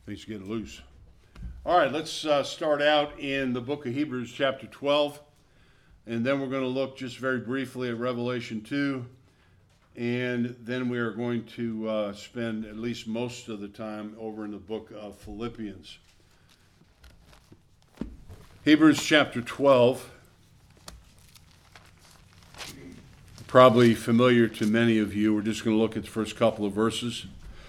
Things get loose. All right, let's start out in the book of Hebrews chapter 12, and then we're going to look just very briefly at Revelation 2, and then we are going to spend at least most of the time over in the book of Philippians. Hebrews chapter 12, probably familiar to many of you. We're just going to look at the first couple of verses.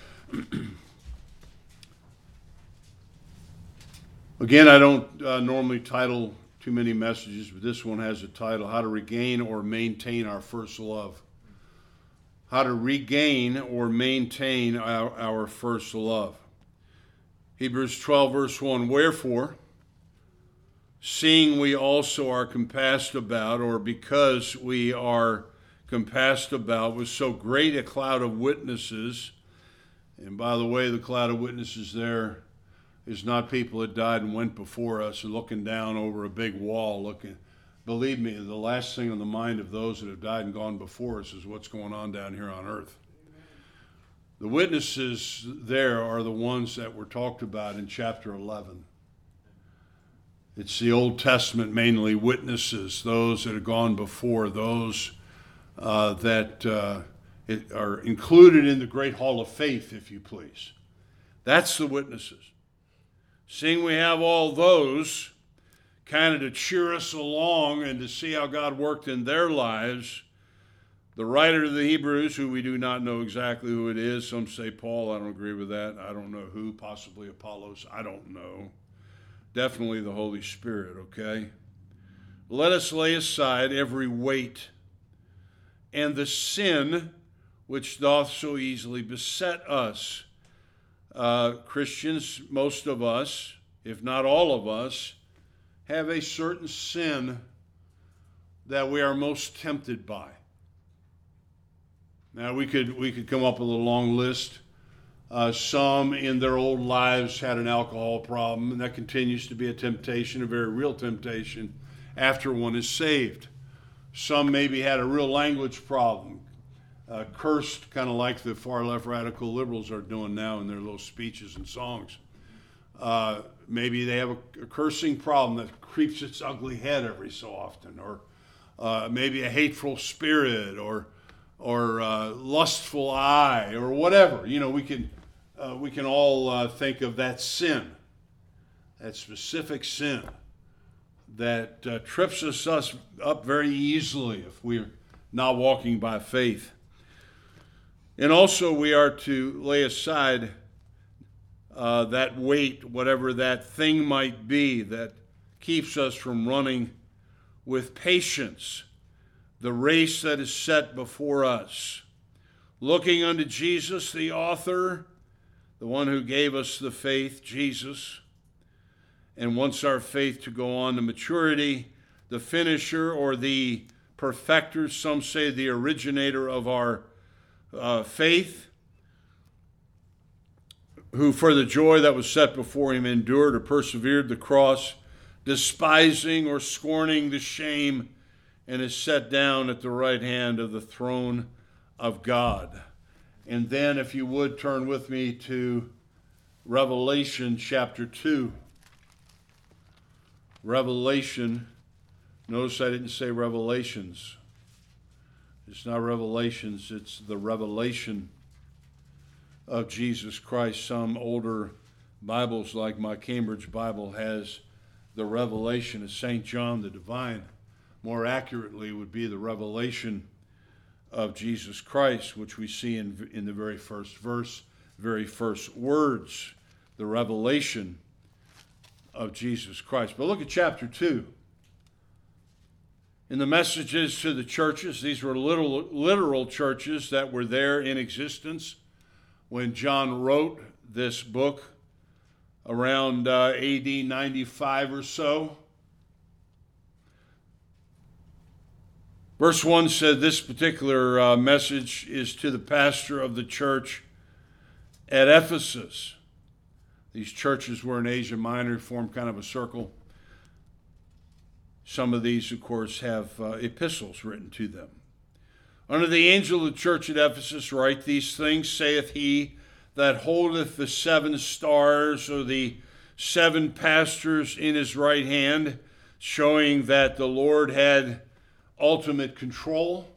Again, I don't normally title too many messages, but this one has a title, How to Regain or Maintain Our First Love. How to regain or maintain our first love. Hebrews 12, verse 1, Wherefore, seeing we also are compassed about, or because we are compassed about with so great a cloud of witnesses, and by the way, the cloud of witnesses there is not people that died and went before us and looking down over a big wall looking. Believe me, the last thing on the mind of those that have died and gone before us is what's going on down here on earth. The witnesses there are the ones that were talked about in chapter 11. It's the Old Testament mainly witnesses, those that have gone before, those that are included in the great hall of faith, if you please. That's the witnesses. Seeing we have all those kind of to cheer us along and to see how God worked in their lives, the writer of the Hebrews, who we do not know exactly who it is, some say Paul, I don't agree with that. I don't know who, possibly Apollos, I don't know. Definitely the Holy Spirit, okay? Let us lay aside every weight and the sin which doth so easily beset us. Christians, most of us, if not all of us, have a certain sin that we are most tempted by. Now, we could come up with a long list. Some in their old lives had an alcohol problem, and that continues to be a temptation, a very real temptation, after one is saved. Some maybe had a real language problem. Cursed, kind of like the far left radical liberals are doing now in their little speeches and songs. Maybe they have a cursing problem that creeps its ugly head every so often, or maybe a hateful spirit, or lustful eye, or whatever. You know, we can all think of that sin, that specific sin that trips us up very easily if we're not walking by faith. And also we are to lay aside that weight, whatever that thing might be that keeps us from running with patience the race that is set before us. Looking unto Jesus, the author, the one who gave us the faith, Jesus, and wants our faith to go on to maturity, the finisher or the perfecter, some say the originator of our faith, who for the joy that was set before him endured or persevered the cross, despising or scorning the shame, and is set down at the right hand of the throne of God. And then, if you would, turn with me to Revelation chapter 2. Revelation, notice I didn't say Revelations. It's not Revelations, it's the revelation of Jesus Christ. Some older Bibles, like my Cambridge Bible, has the revelation of St. John the Divine. More accurately would be the revelation of Jesus Christ, which we see in the very first verse, very first words, the revelation of Jesus Christ. But look at chapter 2. In the messages to the churches, these were literal churches that were there in existence when John wrote this book around AD 95 or so. Verse 1 said this particular message is to the pastor of the church at Ephesus. These churches were in Asia Minor, formed kind of a circle. Some of these, of course, have epistles written to them. Unto the angel of the church at Ephesus write, These things saith he that holdeth the 7 stars, or the 7 pastors in his right hand, showing that the Lord had ultimate control,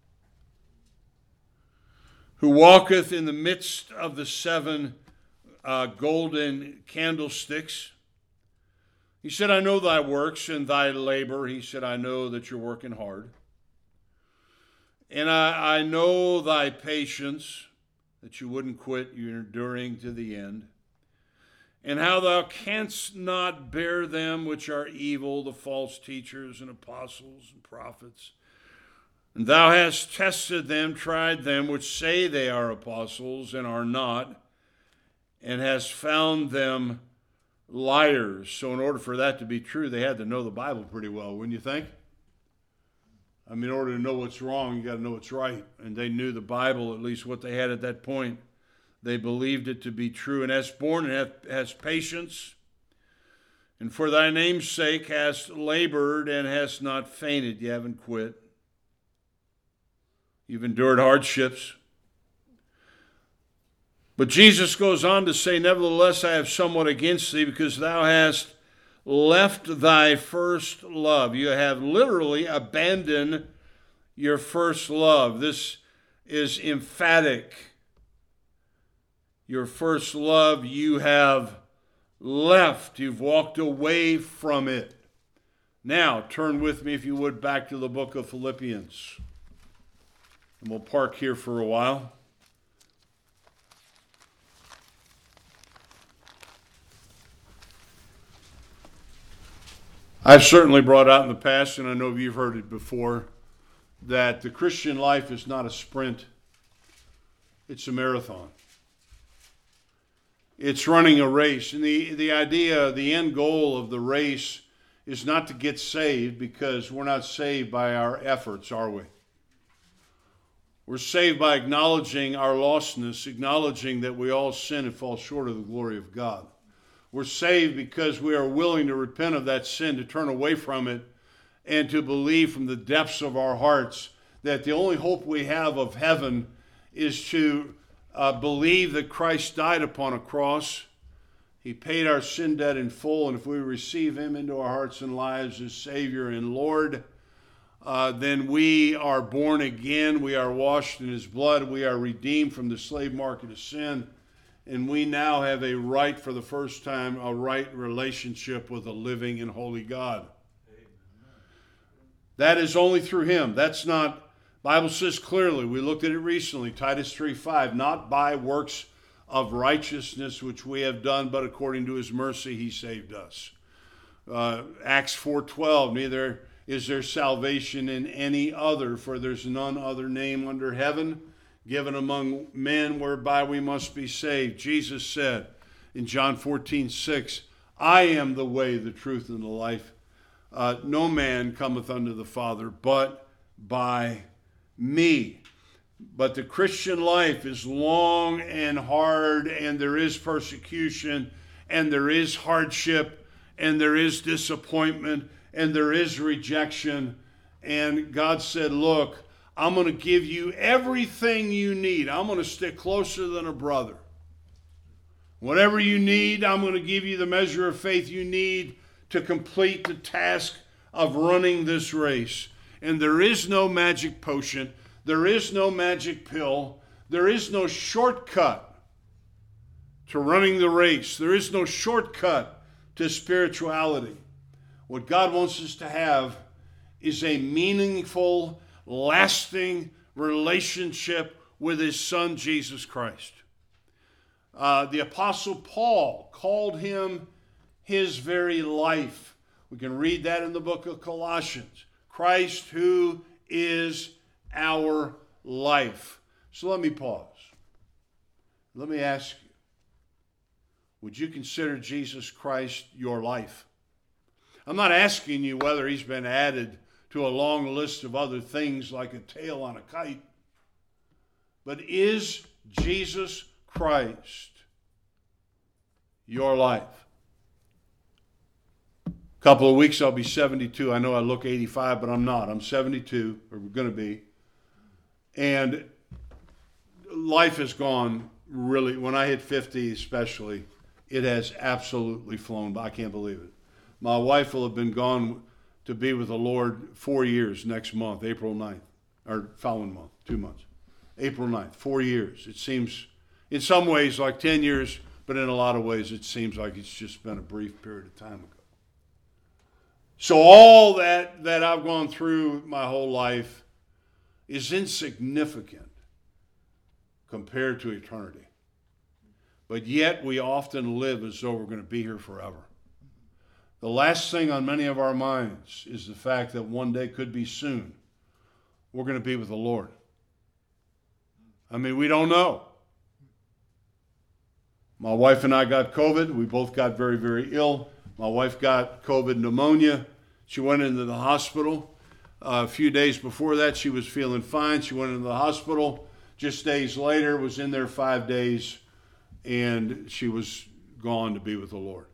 who walketh in the midst of the 7 golden candlesticks. He said, I know thy works and thy labor. He said, I know that you're working hard. And I know thy patience, that you wouldn't quit, you're enduring to the end. And how thou canst not bear them which are evil, the false teachers and apostles and prophets. And thou hast tested them, tried them, which say they are apostles and are not, and hast found them liars. So in order for that to be true, they had to know the Bible pretty well, wouldn't you think? I mean, in order to know what's wrong, you got to know what's right. And they knew the Bible, at least what they had at that point. They believed it to be true. And hast borne and hast patience, and for thy name's sake hast labored and hast not fainted. You haven't quit. You've endured hardships. But Jesus goes on to say, nevertheless, I have somewhat against thee, because thou hast left thy first love. You have literally abandoned your first love. This is emphatic. Your first love you have left. You've walked away from it. Now, turn with me, if you would, back to the book of Philippians. And we'll park here for a while. I've certainly brought out in the past, and I know you've heard it before, that the Christian life is not a sprint. It's a marathon. It's running a race. And the idea, the end goal of the race is not to get saved, because we're not saved by our efforts, are we? We're saved by acknowledging our lostness, acknowledging that we all sin and fall short of the glory of God. We're saved because we are willing to repent of that sin, to turn away from it, and to believe from the depths of our hearts that the only hope we have of heaven is to believe that Christ died upon a cross. He paid our sin debt in full, and if we receive him into our hearts and lives as Savior and Lord, then we are born again, we are washed in his blood, we are redeemed from the slave market of sin, and we now have a right, for the first time, a right relationship with a living and holy God. Amen. That is only through him. That's not, Bible says clearly, we looked at it recently, Titus 3:5, not by works of righteousness which we have done, but according to his mercy he saved us. Acts 4:12, neither is there salvation in any other, for there's none other name under heaven given among men whereby we must be saved. Jesus said in John 14:6, I am the way, the truth, and the life. No man cometh unto the Father but by me. But the Christian life is long and hard, and there is persecution, and there is hardship, and there is disappointment, and there is rejection. And God said, look, I'm going to give you everything you need. I'm going to stick closer than a brother. Whatever you need, I'm going to give you the measure of faith you need to complete the task of running this race. And there is no magic potion. There is no magic pill. There is no shortcut to running the race. There is no shortcut to spirituality. What God wants us to have is a meaningful, lasting relationship with his Son, Jesus Christ. The Apostle Paul called him his very life. We can read that in the book of Colossians. Christ, who is our life. So let me pause. Let me ask you, would you consider Jesus Christ your life? I'm not asking you whether he's been added to a long list of other things like a tail on a kite. But is Jesus Christ your life? A couple of weeks I'll be 72. I know I look 85, but I'm not. I'm 72, or we're going to be. And life has gone really, when I hit 50 especially, it has absolutely flown by. I can't believe it. My wife will have been gone to be with the Lord 4 years next month, April 9th, or following month, 2 months. April 9th, 4 years. It seems in some ways like 10 years, but in a lot of ways it seems like it's just been a brief period of time ago. So all that I've gone through my whole life is insignificant compared to eternity. But yet we often live as though we're going to be here forever. The last thing on many of our minds is the fact that one day, could be soon, we're going to be with the Lord. I mean, we don't know. My wife and I got COVID. We both got very, very ill. My wife got COVID pneumonia. She went into the hospital. A few days before that, she was feeling fine. She went into the hospital. Just days later, was in there 5 days, and she was gone to be with the Lord.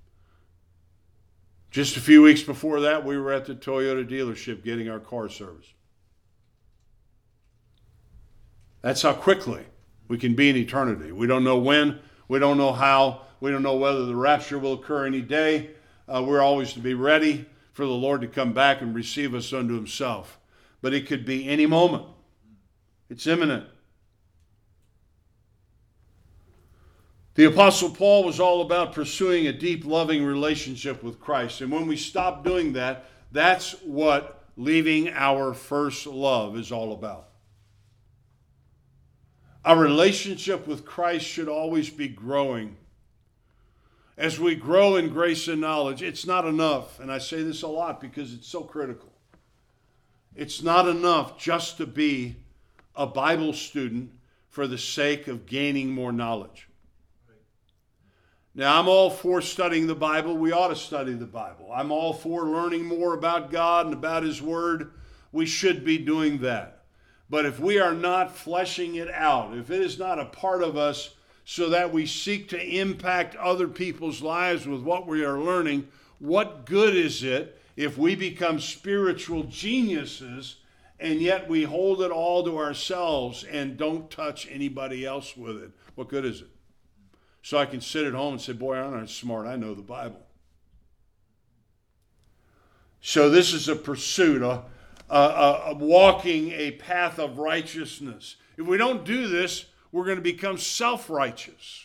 Just a few weeks before that, we were at the Toyota dealership getting our car serviced. That's how quickly we can be in eternity. We don't know when. We don't know how. We don't know whether the rapture will occur any day. We're always to be ready for the Lord to come back and receive us unto himself. But it could be any moment. It's imminent. The Apostle Paul was all about pursuing a deep, loving relationship with Christ. And when we stop doing that, that's what leaving our first love is all about. Our relationship with Christ should always be growing. As we grow in grace and knowledge, it's not enough, and I say this a lot because it's so critical. It's not enough just to be a Bible student for the sake of gaining more knowledge. Now, I'm all for studying the Bible. We ought to study the Bible. I'm all for learning more about God and about his word. We should be doing that. But if we are not fleshing it out, if it is not a part of us so that we seek to impact other people's lives with what we are learning, what good is it if we become spiritual geniuses and yet we hold it all to ourselves and don't touch anybody else with it? What good is it? So I can sit at home and say, boy, I'm not smart. I know the Bible. So this is a pursuit, walking a path of righteousness. If we don't do this, we're going to become self-righteous.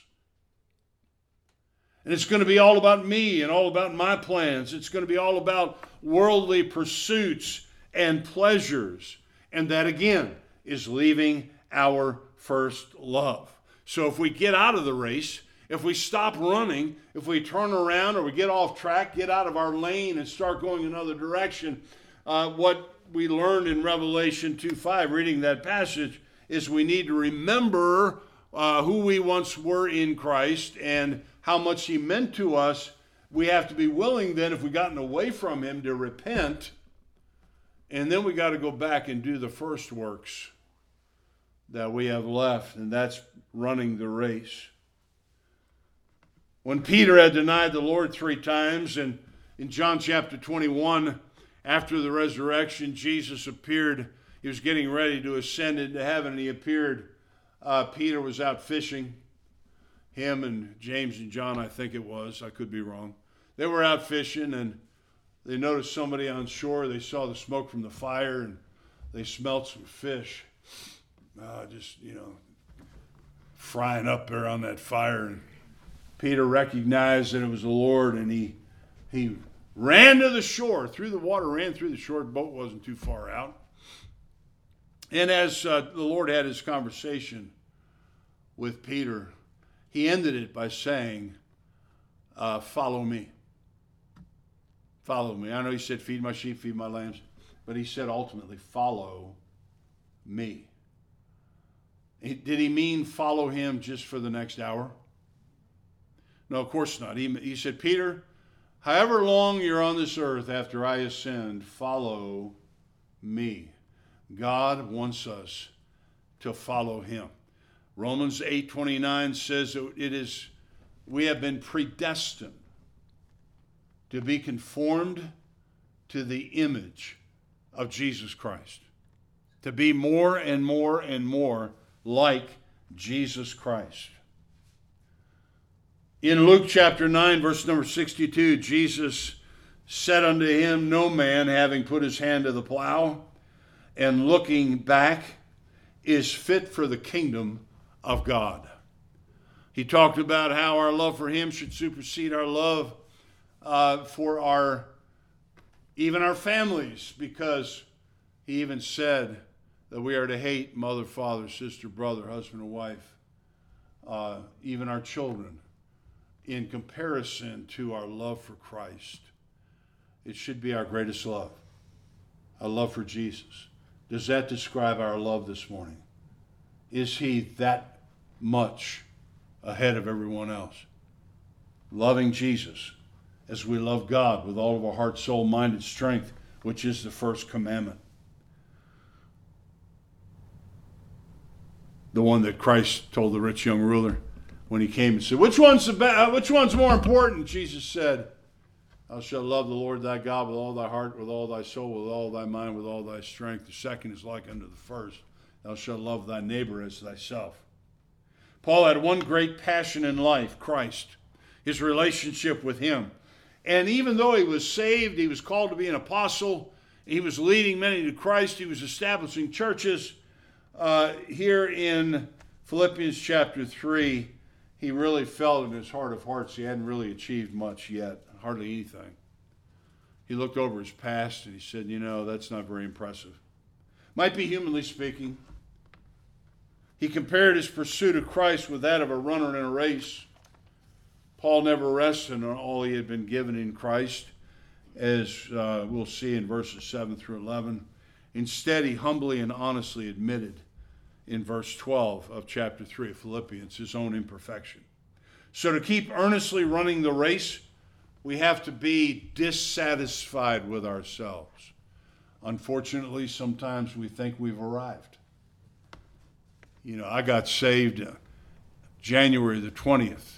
And it's going to be all about me and all about my plans. It's going to be all about worldly pursuits and pleasures. And that, again, is leaving our first love. So if we get out of the race, if we stop running, if we turn around or we get off track, get out of our lane and start going another direction, what we learned in Revelation 2:5, reading that passage, is we need to remember who we once were in Christ and how much he meant to us. We have to be willing then, if we've gotten away from him, to repent. And then we got to go back and do the first works that we have left, and that's running the race. When Peter had denied the Lord 3 times, and in John chapter 21, after the resurrection, Jesus appeared. He was getting ready to ascend into heaven, and he appeared. Peter was out fishing. Him and James and John, I think it was. I could be wrong. They were out fishing, and they noticed somebody on shore. They saw the smoke from the fire, and they smelled some fish. Frying up there on that fire. And Peter recognized that it was the Lord, and he ran to the shore, through the water, ran through the shore. The boat wasn't too far out. And as the Lord had his conversation with Peter, he ended it by saying, follow me. Follow me. I know he said, feed my sheep, feed my lambs. But he said ultimately, follow me. Did he mean follow him just for the next hour? No, of course not. He said, Peter, however long you're on this earth after I ascend, follow me. God wants us to follow him. Romans 8:29 says that we have been predestined to be conformed to the image of Jesus Christ, to be more and more and more like Jesus Christ. In Luke chapter 9, verse number 62, Jesus said unto him, no man, having put his hand to the plow and looking back, is fit for the kingdom of God. He talked about how our love for him should supersede our love for even our families, because he even said that we are to hate mother, father, sister, brother, husband, and wife, even our children, in comparison to our love for Christ. It should be our greatest love, our love for Jesus. Does that describe our love this morning? Is he that much ahead of everyone else? Loving Jesus as we love God with all of our heart, soul, mind, and strength, which is the first commandment. The one that Christ told the rich young ruler when he came and said, which one's more important? Jesus said, thou shalt love the Lord thy God with all thy heart, with all thy soul, with all thy mind, with all thy strength. The second is like unto the first. Thou shalt love thy neighbor as thyself. Paul had one great passion in life, Christ, his relationship with him. And even though he was saved, he was called to be an apostle, he was leading many to Christ, he was establishing churches. Here in Philippians chapter 3, he really felt in his heart of hearts he hadn't really achieved much yet, hardly anything. He looked over his past and he said, that's not very impressive. Might be humanly speaking. He compared his pursuit of Christ with that of a runner in a race. Paul never rested on all he had been given in Christ, as we'll see in verses 7 through 11. Instead, he humbly and honestly admitted in verse 12 of chapter 3 of Philippians his own imperfection. So to keep earnestly running the race, we have to be dissatisfied with ourselves. Unfortunately, sometimes we think we've arrived. I got saved January the 20th,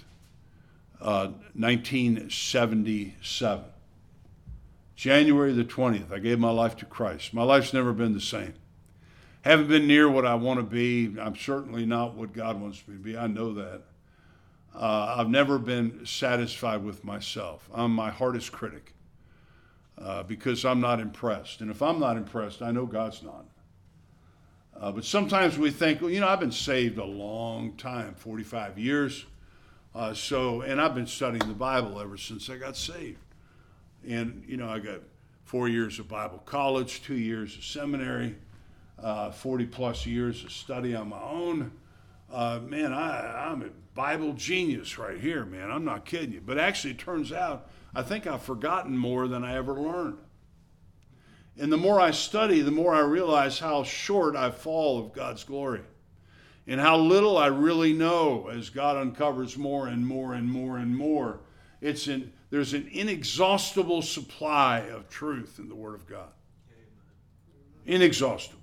1977. January the 20th, I gave my life to Christ. My life's never been the same. Haven't been near what I want to be. I'm certainly not what God wants me to be. I know that. I've never been satisfied with myself. I'm my hardest critic because I'm not impressed. And if I'm not impressed, I know God's not. But sometimes we think, I've been saved a long time, 45 years. And I've been studying the Bible ever since I got saved. And, I got 4 years of Bible college, 2 years of seminary, 40 plus years of study on my own. I'm a Bible genius right here, man. I'm not kidding you. But actually, it turns out, I think I've forgotten more than I ever learned. And the more I study, the more I realize how short I fall of God's glory. And how little I really know as God uncovers more and more and more and more. There's an inexhaustible supply of truth in the Word of God. Inexhaustible.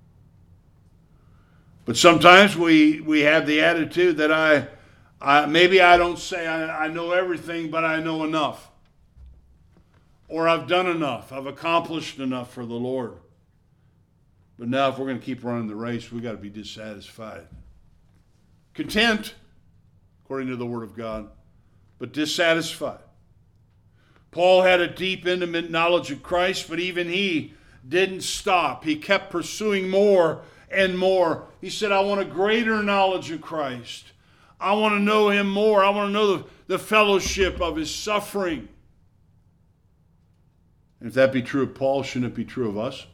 But sometimes we have the attitude that maybe I don't say I know everything, but I know enough. Or I've done enough. I've accomplished enough for the Lord. But now if we're going to keep running the race, we've got to be dissatisfied. Content, according to the Word of God, but dissatisfied. Paul had a deep, intimate knowledge of Christ, but even he didn't stop. He kept pursuing more and more. He said, I want a greater knowledge of Christ. I want to know him more. I want to know the fellowship of his suffering. And if that be true of Paul, shouldn't it be true of us?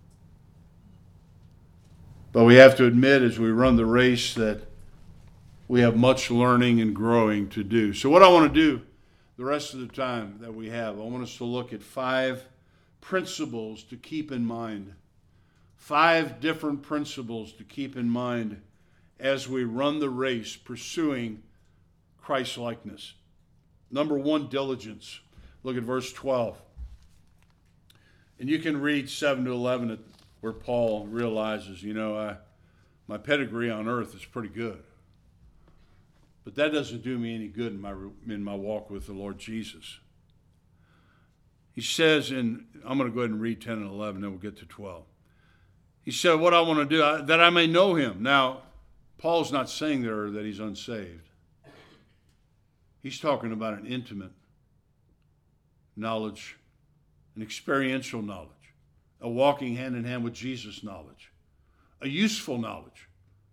But we have to admit as we run the race that we have much learning and growing to do. So what I want to do the rest of the time that we have, I want us to look at 5 principles to keep in mind. 5 different principles to keep in mind as we run the race pursuing Christ-likeness. Number 1, diligence. Look at verse 12. And you can read 7 to 11 where Paul realizes, my pedigree on earth is pretty good. But that doesn't do me any good in my walk with the Lord Jesus. He says, I'm going to go ahead and read 10 and 11, then we'll get to 12. He said, what I want to do, that I may know him. Now, Paul's not saying there that he's unsaved. He's talking about an intimate knowledge, an experiential knowledge, a walking hand in hand with Jesus knowledge, a useful knowledge.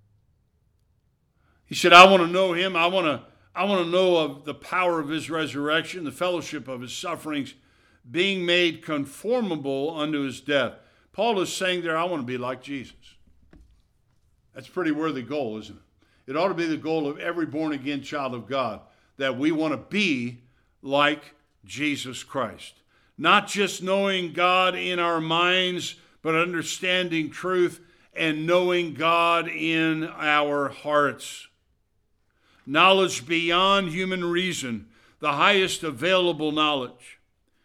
He said, I want to know him. I want to know of the power of his resurrection, the fellowship of his sufferings, being made conformable unto his death. Paul is saying there, I want to be like Jesus. That's a pretty worthy goal, isn't it? It ought to be the goal of every born-again child of God, that we want to be like Jesus Christ. Not just knowing God in our minds, but understanding truth and knowing God in our hearts. Knowledge beyond human reason, the highest available knowledge.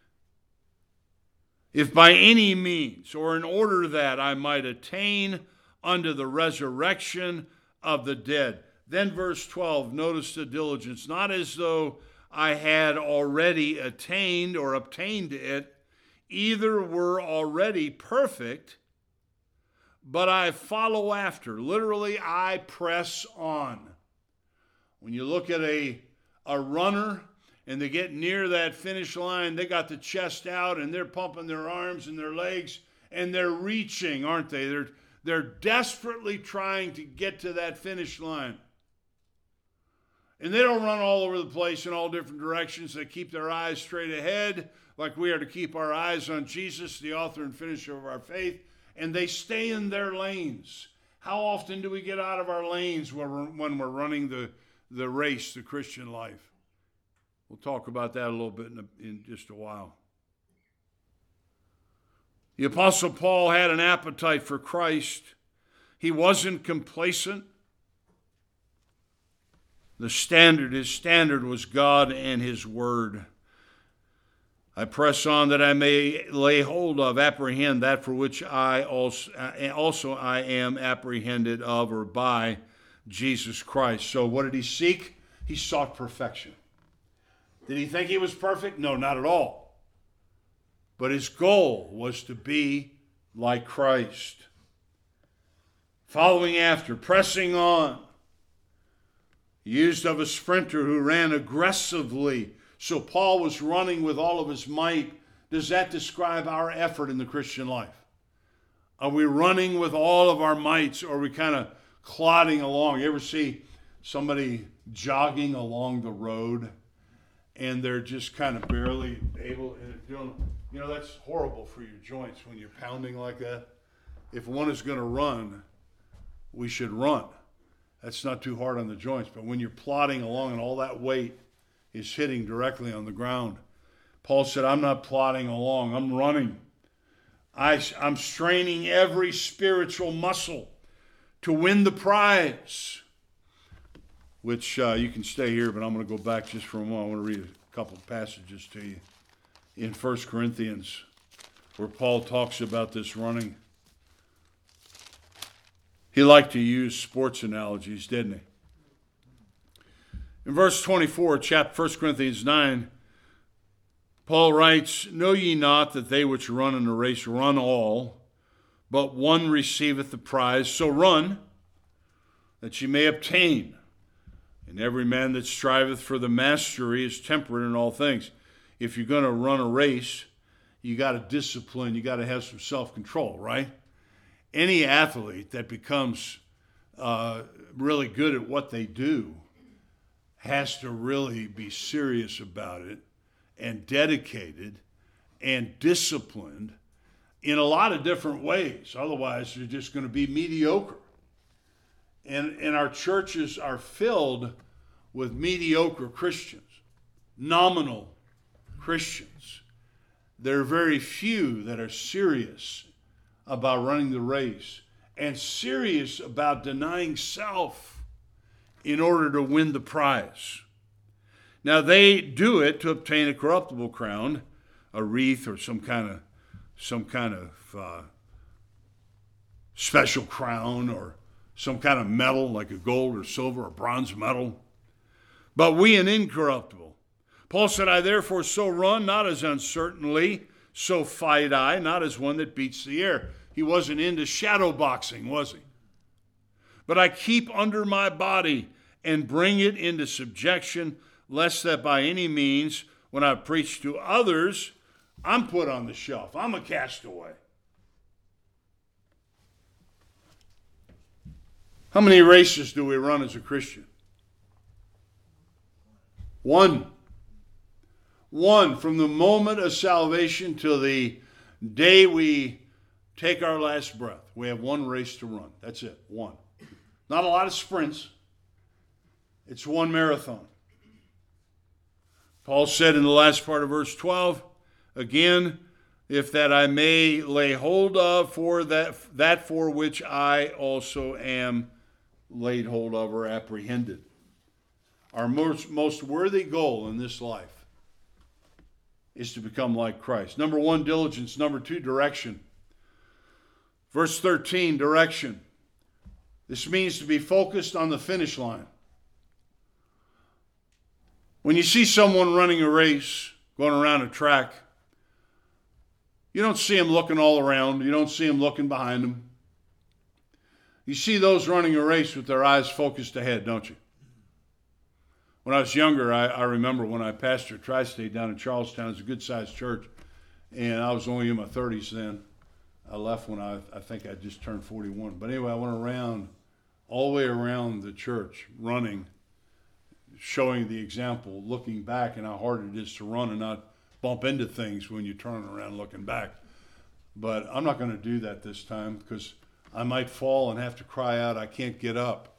If by any means, or in order that I might attain unto the resurrection of the dead. Then verse 12, notice the diligence. Not as though I had already attained or obtained it, either were already perfect, but I follow after. Literally, I press on. When you look at a runner and they get near that finish line, they got the chest out and they're pumping their arms and their legs and they're reaching, aren't they? They're desperately trying to get to that finish line. And they don't run all over the place in all different directions. They keep their eyes straight ahead, like we are to keep our eyes on Jesus, the author and finisher of our faith. And they stay in their lanes. How often do we get out of our lanes when we're running the race, the Christian life? We'll talk about that a little bit in just a while. The Apostle Paul had an appetite for Christ. He wasn't complacent. His standard was God and his word. I press on that I may lay hold of, apprehend that for which I also am apprehended of or by Jesus Christ. So what did he seek? He sought perfection. Did he think he was perfect? No, not at all. But his goal was to be like Christ. Following after, pressing on. Used of a sprinter who ran aggressively. So Paul was running with all of his might. Does that describe our effort in the Christian life? Are we running with all of our mights, or are we kind of plodding along? You ever see somebody jogging along the road and they're just kind of barely able, that's horrible for your joints when you're pounding like that. If one is going to run, we should run. That's not too hard on the joints. But when you're plodding along and all that weight is hitting directly on the ground, Paul said, I'm not plodding along, I'm running. I'm straining every spiritual muscle to win the prize, which you can stay here, but I'm going to go back just for a moment. I want to read a couple of passages to you in 1 Corinthians where Paul talks about this running. He liked to use sports analogies, didn't he? In verse 24, 1 Corinthians 9, Paul writes, Know ye not that they which run in a race run all, but one receiveth the prize? So run, that ye may obtain. And every man that striveth for the mastery is temperate in all things. If you're going to run a race, you got to discipline, you got to have some self-control, right? Any athlete that becomes really good at what they do has to really be serious about it and dedicated and disciplined in a lot of different ways. Otherwise, they're just going to be mediocre. And our churches are filled with mediocre Christians, nominal Christians. There are very few that are serious about running the race and serious about denying self in order to win the prize. Now, they do it to obtain a corruptible crown, a wreath, or some kind of special crown, or some kind of medal like a gold or silver or bronze medal. But we an incorruptible. Paul said, I therefore so run, not as uncertainly, so fight I, not as one that beats the air. He wasn't into shadow boxing, was he? but I keep under my body and bring it into subjection, lest that by any means, when I preach to others, I'm put on the shelf. I'm a castaway. How many races do we run as a Christian? One. One, from the moment of salvation till the day we take our last breath. We have one race to run. That's it, one. Not a lot of sprints. It's one marathon. Paul said in the last part of verse 12, again, if that I may lay hold of for that for which I also am laid hold of or apprehended. Our most worthy goal in this life is to become like Christ. Number one, diligence. Number two, direction. Verse 13, direction. This means to be focused on the finish line. When you see someone running a race, going around a track, you don't see them looking all around. You don't see them looking behind them. You see those running a race with their eyes focused ahead, don't you? When I was younger, I remember when I pastored Tri-State down in Charlestown. It's a good-sized church, and I was only in my 30s then. I left when I think I just turned 41. But anyway, I went around, all the way around the church, running, showing the example, looking back, and how hard it is to run and not bump into things when you turn around looking back. But I'm not going to do that this time because I might fall and have to cry out, I can't get up.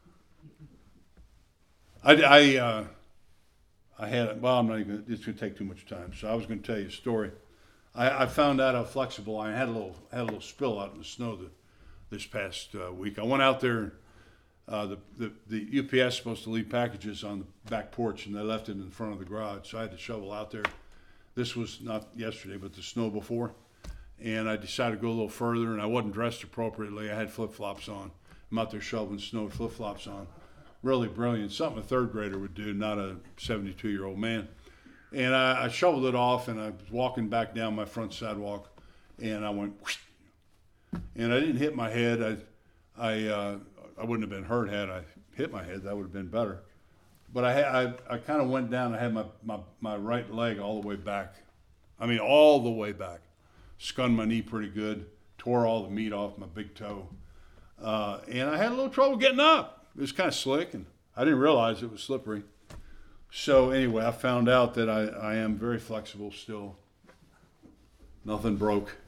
I had, well, I'm not even, it's going to take too much time, so I was going to tell you a story. I found out how flexible I had a little spill out in the snow this past week. I went out there. The UPS is supposed to leave packages on the back porch, and they left it in front of the garage. So I had to shovel out there. This was not yesterday, but the snow before. And I decided to go a little further, and I wasn't dressed appropriately. I had flip-flops on. I'm out there shoveling snow with flip-flops on. Really brilliant. Something a third grader would do, not a 72-year-old man. And I shoveled it off, and I was walking back down my front sidewalk, and I went, whoosh, and I didn't hit my head. I wouldn't have been hurt had I hit my head. That would have been better. But I kind of went down. I had my right leg all the way back. I mean, all the way back. Skunned my knee pretty good. Tore all the meat off my big toe. And I had a little trouble getting up. It was kind of slick, and I didn't realize it was slippery. So anyway, I found out that I am very flexible still. Nothing broke.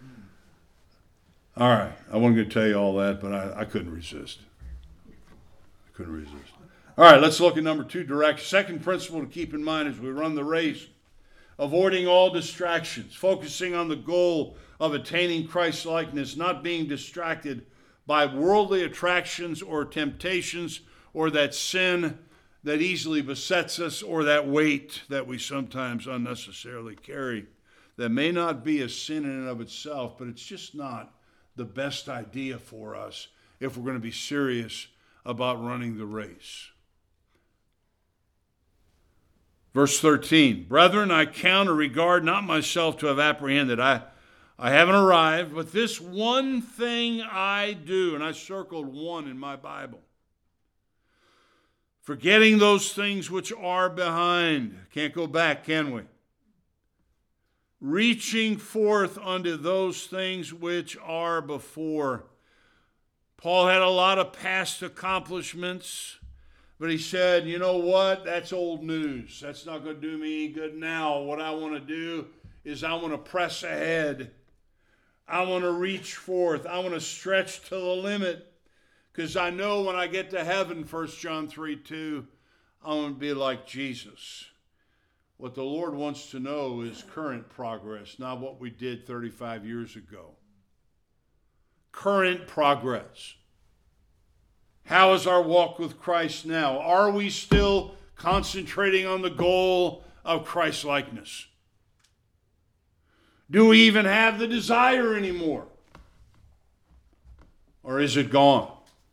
All right, I wasn't going to tell you all that, but I couldn't resist. All right, let's look at number two, direction. Second principle to keep in mind as we run the race, avoiding all distractions, focusing on the goal of attaining Christ's likeness, not being distracted by worldly attractions or temptations or that sin that easily besets us or that weight that we sometimes unnecessarily carry that may not be a sin in and of itself, but it's just not the best idea for us if we're going to be serious about running the race. Verse 13, brethren, I count or regard not myself to have apprehended. I haven't arrived, but this one thing I do, and I circled one in my Bible. Forgetting those things which are behind. Can't go back, can we? Reaching forth unto those things which are before. Paul had a lot of past accomplishments, but he said, you know what? That's old news. That's not going to do me any good now. What I want to do is I want to press ahead. I want to reach forth. I want to stretch to the limit. Because I know when I get to heaven, 1 John 3:2, I want to be like Jesus. What the Lord wants to know is current progress, not what we did 35 years ago. Current progress. How is our walk with Christ now? Are we still concentrating on the goal of Christ-likeness? Do we even have the desire anymore? Or is it gone?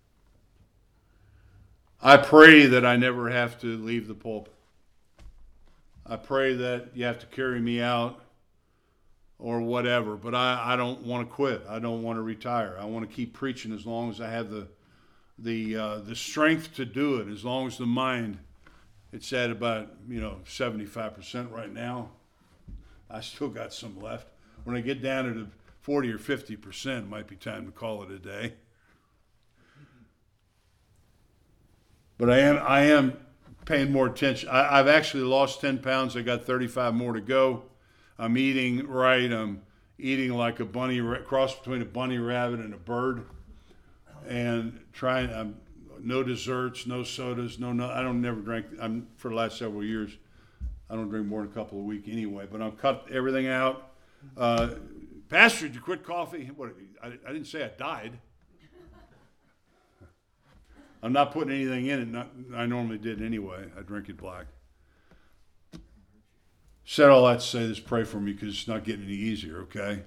I pray that I never have to leave the pulpit. I pray that you have to carry me out or whatever, but I don't want to quit. I don't want to retire. I want to keep preaching as long as I have the strength to do it, as long as the mind, it's at about 75% right now. I still got some left. When I get down to the 40 or 50%, it might be time to call it a day. But I am paying more attention. I've actually lost 10 pounds. I got 35 more to go. I'm eating right. I'm eating like a bunny, cross between a bunny rabbit and a bird. And trying, no desserts, no sodas, no. I don't never drink. For the last several years, I don't drink more than a couple a week anyway. But I've cut everything out. Pastor, did you quit coffee? What? I didn't say I died. I'm not putting anything in it. I normally did anyway. I drink it black. Said all that to say this, pray for me because it's not getting any easier, okay?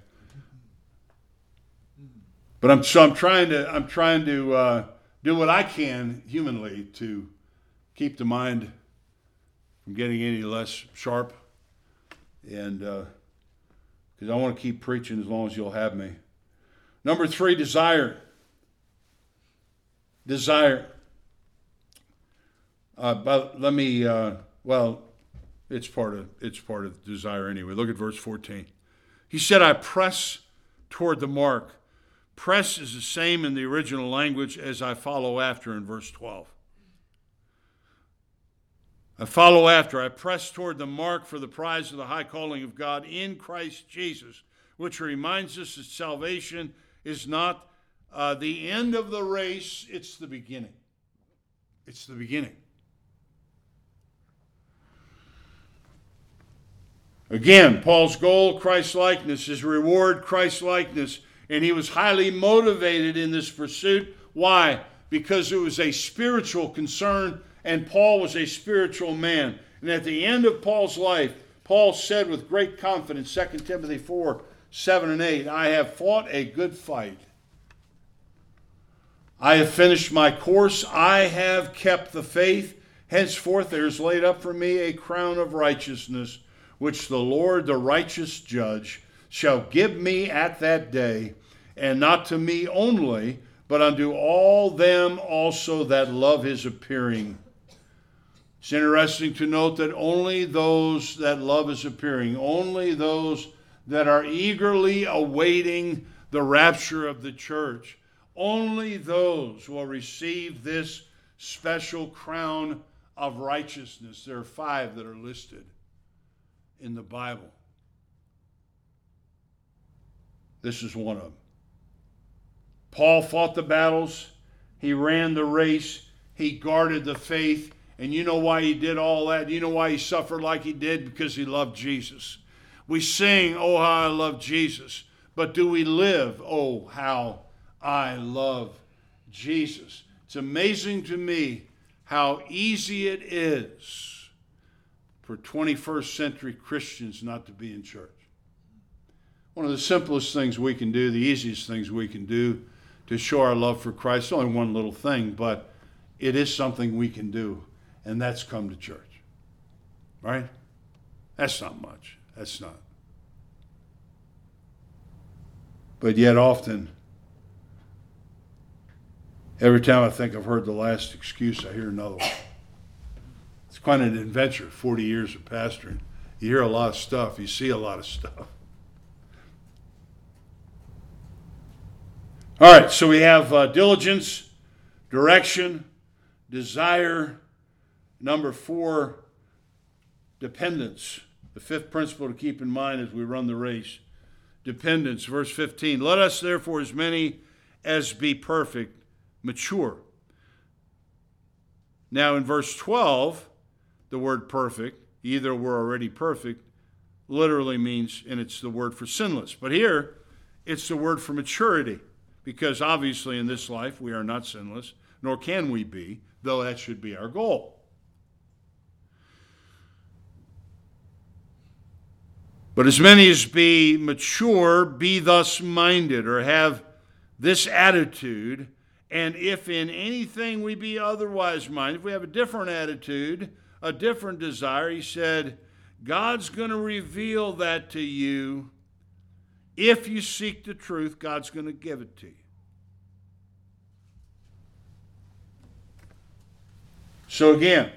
But I'm trying to do what I can humanly to keep the mind from getting any less sharp, and because I want to keep preaching as long as you'll have me. Number 3, desire. Desire. But let me. It's part of desire anyway. Look at verse 14. He said, "I press toward the mark." Press is the same in the original language as I follow after in verse 12. I follow after. I press toward the mark for the prize of the high calling of God in Christ Jesus, which reminds us that salvation is not the end of the race, it's the beginning. It's the beginning. Again, Paul's goal, Christ-likeness. His reward, Christ-likeness. And he was highly motivated in this pursuit. Why? Because it was a spiritual concern, and Paul was a spiritual man. And at the end of Paul's life, Paul said with great confidence, 2 Timothy 4, 7 and 8, "I have fought a good fight. I have finished my course. I have kept the faith. Henceforth there is laid up for me a crown of righteousness, which the Lord, the righteous judge, shall give me at that day, and not to me only, but unto all them also that love his appearing." It's interesting to note that only those that love his appearing, only those that are eagerly awaiting the rapture of the church, only those will receive this special crown of righteousness. There are 5 that are listed in the Bible. This is one of them. Paul fought the battles. He ran the race. He guarded the faith. And you know why he did all that? You know why he suffered like he did? Because he loved Jesus. We sing, "Oh, how I love Jesus." But do we live, "Oh, how I love Jesus"? It's amazing to me how easy it is for 21st century Christians not to be in church. One of the simplest things we can do, the easiest things we can do to show our love for Christ, it's only one little thing, but it is something we can do, and that's come to church. Right? That's not much. That's not. But yet often, every time I think I've heard the last excuse, I hear another one. It's quite an adventure, 40 years of pastoring. You hear a lot of stuff. You see a lot of stuff. All right, so we have diligence, direction, desire. Number 4, dependence. The 5th principle to keep in mind as we run the race. Dependence, verse 15. "Let us therefore, as many as be perfect, mature." Now in verse 12, the word perfect, either we're already perfect, literally means, and it's the word for sinless. But here, it's the word for maturity. Because obviously in this life we are not sinless, nor can we be, though that should be our goal. But as many as be mature, be thus minded, or have this attitude, and if in anything we be otherwise minded, if we have a different attitude, a different desire, he said, God's going to reveal that to you. If you seek the truth, God's going to give it to you. So again,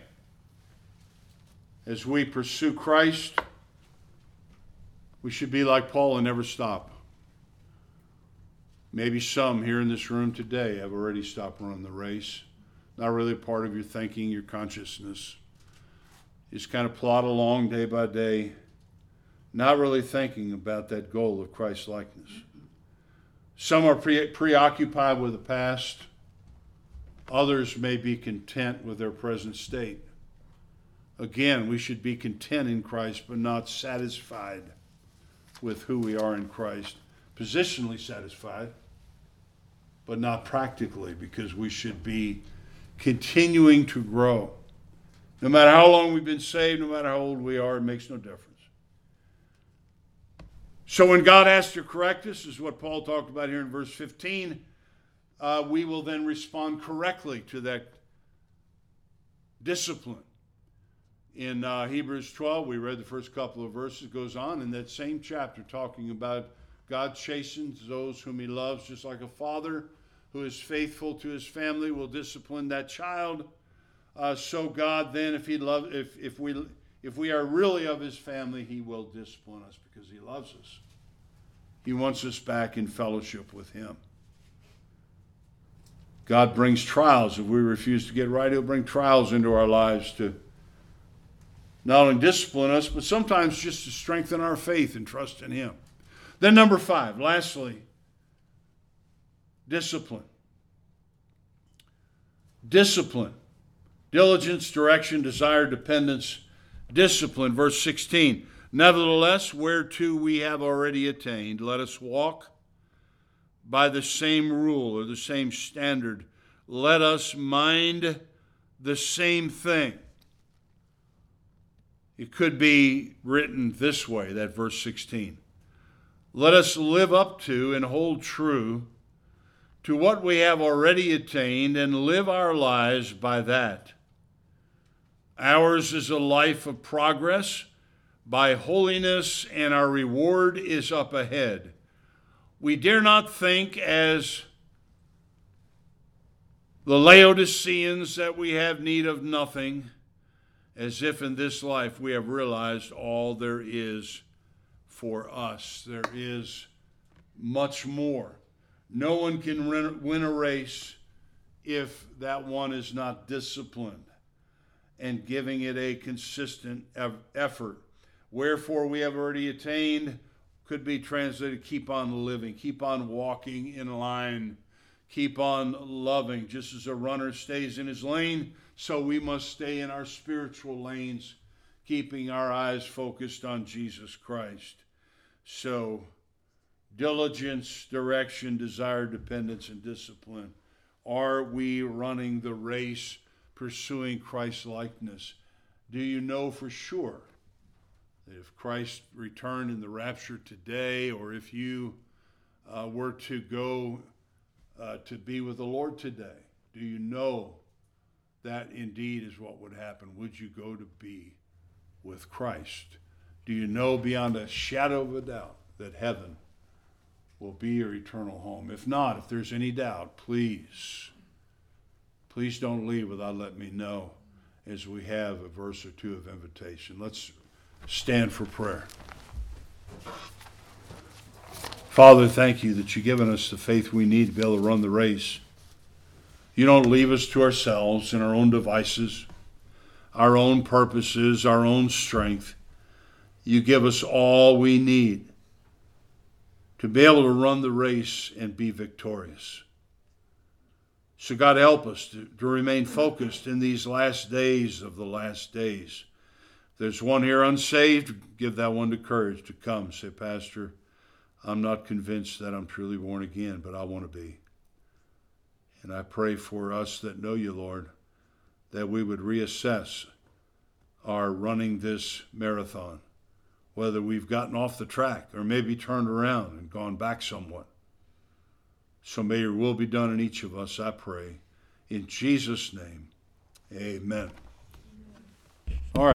as we pursue Christ, we should be like Paul and never stop. Maybe some here in this room today have already stopped running the race. Not really a part of your thinking, your consciousness. You just kind of plod along day by day, not really thinking about that goal of Christ's likeness. Some are preoccupied with the past. Others may be content with their present state. Again, we should be content in Christ, but not satisfied with who we are in Christ. Positionally satisfied, but not practically, because we should be continuing to grow. No matter how long we've been saved, no matter how old we are, it makes no difference. So when God asks to correct us, is what Paul talked about here in verse 15, we will then respond correctly to that discipline. In Hebrews 12, we read the first couple of verses, goes on in that same chapter talking about God chastens those whom he loves, just like a father who is faithful to his family will discipline that child. So God then, if we are really of his family, he will discipline us because he loves us. He wants us back in fellowship with him. God brings trials. If we refuse to get right, he'll bring trials into our lives to not only discipline us, but sometimes just to strengthen our faith and trust in him. Then number 5, lastly, discipline. Discipline. Diligence, direction, desire, dependence, discipline. Verse 16. Nevertheless, whereto we have already attained, let us walk by the same rule or the same standard. Let us mind the same thing. It could be written this way, that verse 16. Let us live up to and hold true to what we have already attained and live our lives by that. Ours is a life of progress by holiness, and our reward is up ahead. We dare not think as the Laodiceans that we have need of nothing, as if in this life we have realized all there is for us. There is much more. No one can win a race if that one is not disciplined and giving it a consistent effort. Wherefore we have already attained could be translated, keep on living, keep on walking in line, keep on loving. Just as a runner stays in his lane, so we must stay in our spiritual lanes, keeping our eyes focused on Jesus Christ. So, diligence, direction, desire, dependence, and discipline. Are we running the race, pursuing Christ's likeness? Do you know for sure that if Christ returned in the rapture today, or if you were to go to be with the Lord today, do you know that indeed is what would happen? Would you go to be with Christ? Do you know beyond a shadow of a doubt that heaven will be your eternal home? If not, if there's any doubt, please don't leave without letting me know, as we have a verse or two of invitation. Let's stand for prayer. Father, thank you that you've given us the faith we need to be able to run the race. You don't leave us to ourselves and our own devices, our own purposes, our own strength. You give us all we need to be able to run the race and be victorious. So God, help us to remain focused in these last days of the last days. If there's one here unsaved, give that one the courage to come. Say, Pastor, I'm not convinced that I'm truly born again, but I want to be. And I pray for us that know you, Lord, that we would reassess our running this marathon, whether we've gotten off the track or maybe turned around and gone back somewhat. So may your will be done in each of us, I pray. In Jesus' name, amen.